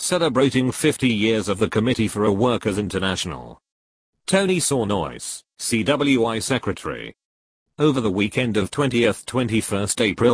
celebrating 50 years of the Committee for a Workers International. Tony Sornois, CWI Secretary. Over the weekend of 20th-21st April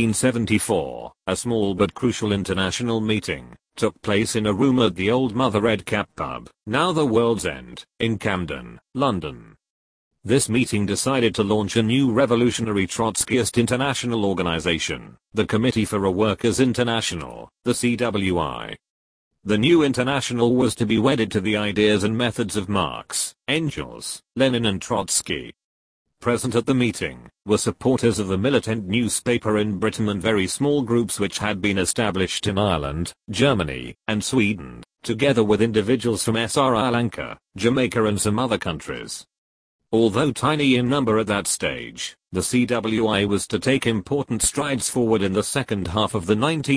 1974, a small but crucial international meeting took place in a room at the old Mother Red Cap pub, now the World's End, in Camden, London. This meeting decided to launch a new revolutionary Trotskyist international organization, the Committee for a Workers International, the CWI. The new international was to be wedded to the ideas and methods of Marx, Engels, Lenin and Trotsky. Present at the meeting were supporters of the militant newspaper in Britain and very small groups which had been established in Ireland, Germany, and Sweden, together with individuals from Sri Lanka, Jamaica and some other countries. Although tiny in number at that stage, the CWI was to take important strides forward in the second half of the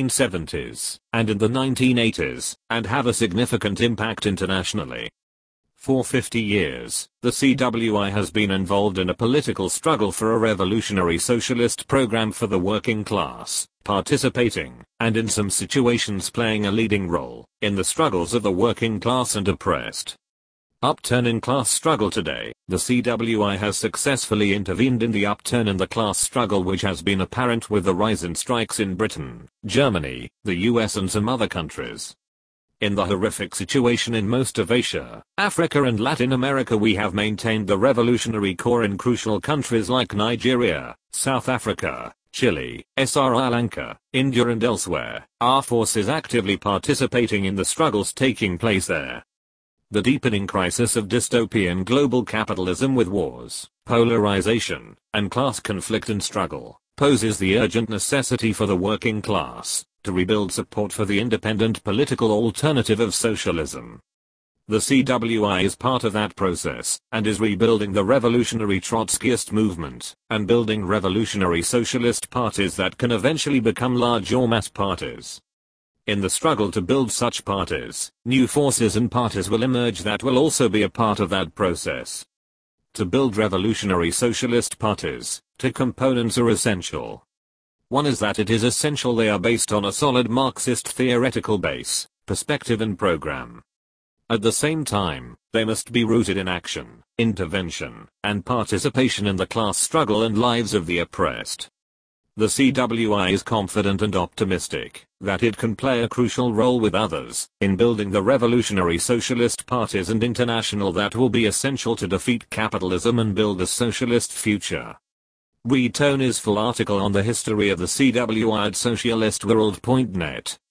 1970s and in the 1980s, and have a significant impact internationally. For 50 years, the CWI has been involved in a political struggle for a revolutionary socialist program for the working class, participating, and in some situations playing a leading role, in the struggles of the working class and oppressed. Upturn in class struggle today, the CWI has successfully intervened in the upturn in the class struggle which has been apparent with the rise in strikes in Britain, Germany, the US and some other countries. In the horrific situation in most of Asia, Africa and Latin America, we have maintained the revolutionary core in crucial countries like Nigeria, South Africa, Chile, Sri Lanka, India and elsewhere, our forces actively participating in the struggles taking place there. The deepening crisis of dystopian global capitalism with wars, polarization, and class conflict and struggle, poses the urgent necessity for the working class to rebuild support for the independent political alternative of socialism. The CWI is part of that process, and is rebuilding the revolutionary Trotskyist movement, and building revolutionary socialist parties that can eventually become large or mass parties. In the struggle to build such parties, new forces and parties will emerge that will also be a part of that process. To build revolutionary socialist parties, two components are essential. One is that it is essential they are based on a solid Marxist theoretical base, perspective and program. At the same time, they must be rooted in action, intervention, and participation in the class struggle and lives of the oppressed. The CWI is confident and optimistic that it can play a crucial role with others in building the revolutionary socialist parties and international that will be essential to defeat capitalism and build a socialist future. Read Tony's full article on the history of the CWI at socialistworld.net.